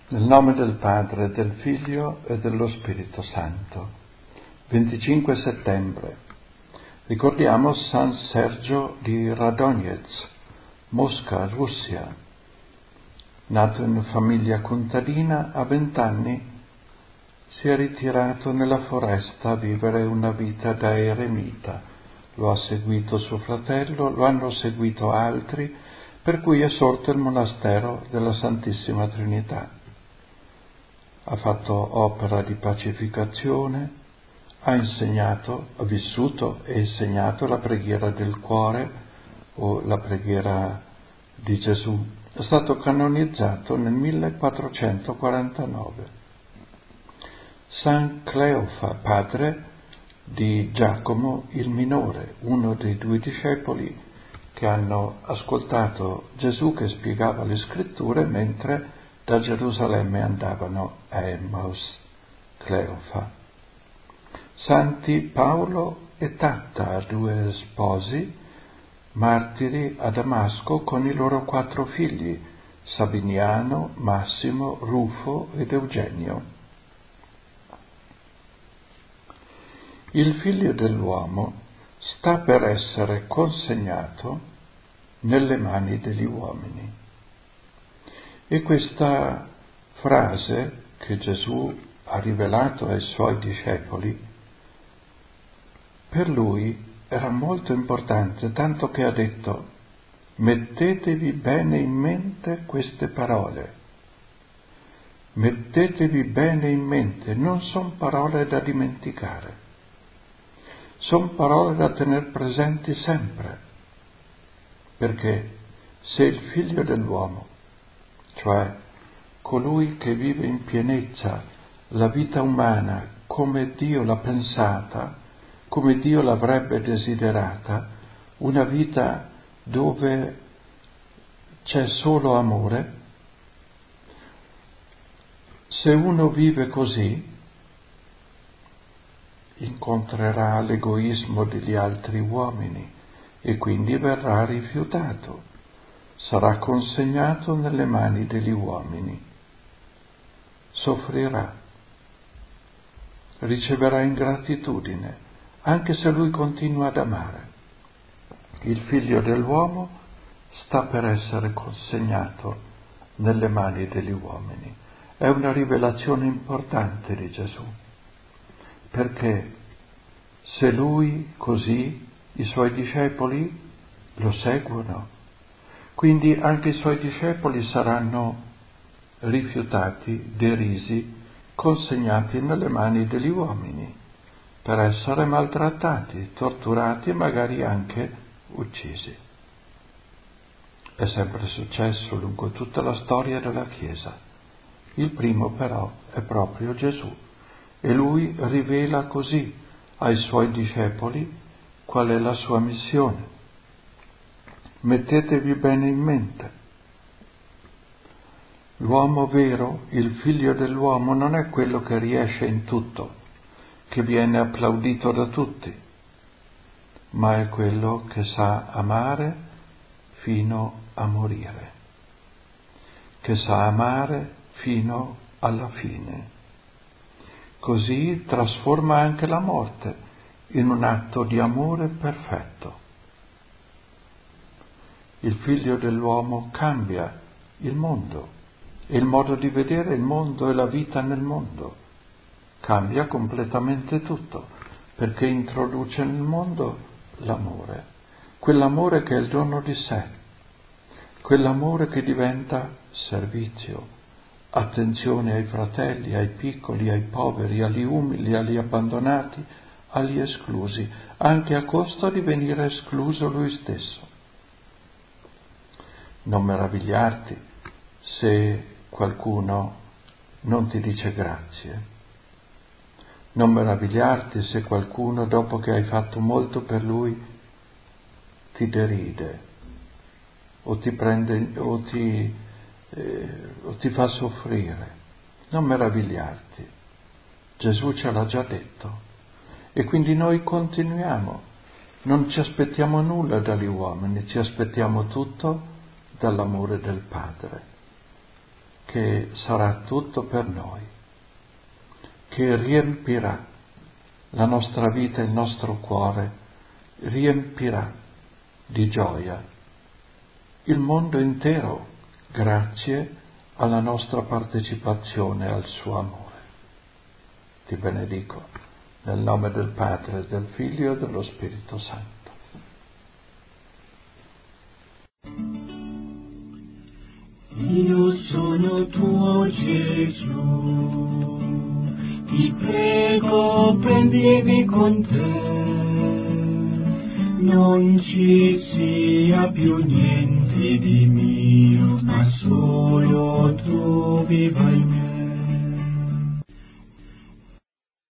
Nel nome del Padre, del Figlio e dello Spirito Santo. 25 settembre. Ricordiamo San Sergio di Radonezh, Mosca, Russia. Nato in famiglia contadina, a 20 anni si è ritirato nella foresta a vivere una vita da eremita. Lo ha seguito suo fratello, lo hanno seguito altri, per cui è sorto il monastero della Santissima Trinità. Ha fatto opera di pacificazione, ha vissuto e insegnato la preghiera del cuore o la preghiera di Gesù. È stato canonizzato nel 1449. San Cleofa, padre di Giacomo il Minore, uno dei 2 discepoli che hanno ascoltato Gesù che spiegava le scritture mentre da Gerusalemme andavano a Emmaus. Cleofa. Santi Paolo e Tatta, 2 sposi, martiri a Damasco con i loro 4 figli, Sabiniano, Massimo, Rufo ed Eugenio. Il Figlio dell'uomo sta per essere consegnato nelle mani degli uomini. E questa frase che Gesù ha rivelato ai suoi discepoli, per lui era molto importante, tanto che ha detto: mettetevi bene in mente queste parole. Mettetevi bene in mente, non sono parole da dimenticare, sono parole da tener presenti sempre, perché se il Figlio dell'uomo, cioè colui che vive in pienezza la vita umana come Dio l'ha pensata, come Dio l'avrebbe desiderata, una vita dove c'è solo amore, se uno vive così incontrerà l'egoismo degli altri uomini e quindi verrà rifiutato. Sarà consegnato nelle mani degli uomini, soffrirà, riceverà ingratitudine, anche se lui continua ad amare. Il Figlio dell'uomo sta per essere consegnato nelle mani degli uomini. È una rivelazione importante di Gesù, perché se lui così, i suoi discepoli lo seguono. Quindi anche i suoi discepoli saranno rifiutati, derisi, consegnati nelle mani degli uomini per essere maltrattati, torturati e magari anche uccisi. È sempre successo lungo tutta la storia della Chiesa. Il primo però è proprio Gesù e lui rivela così ai suoi discepoli qual è la sua missione. Mettetevi bene in mente. L'uomo vero, il Figlio dell'uomo, non è quello che riesce in tutto, che viene applaudito da tutti, ma è quello che sa amare fino a morire, che sa amare fino alla fine. Così trasforma anche la morte in un atto di amore perfetto. Il Figlio dell'uomo cambia il mondo, il modo di vedere il mondo e la vita nel mondo. Cambia completamente tutto, perché introduce nel mondo l'amore, quell'amore che è il dono di sé, quell'amore che diventa servizio, attenzione ai fratelli, ai piccoli, ai poveri, agli umili, agli abbandonati, agli esclusi, anche a costo di venire escluso lui stesso. Non meravigliarti se qualcuno non ti dice grazie. Non meravigliarti se qualcuno, dopo che hai fatto molto per lui, ti deride o ti prende o ti fa soffrire. Non meravigliarti. Gesù ce l'ha già detto. E quindi noi continuiamo. Non ci aspettiamo nulla dagli uomini, ci aspettiamo tutto dall'amore del Padre, che sarà tutto per noi, che riempirà la nostra vita, il nostro cuore, riempirà di gioia il mondo intero, grazie alla nostra partecipazione al suo amore. Ti benedico nel nome del Padre, del Figlio e dello Spirito Santo. Io sono tuo Gesù, ti prego prendimi con te, non ci sia più niente di mio, ma solo tu viva in me.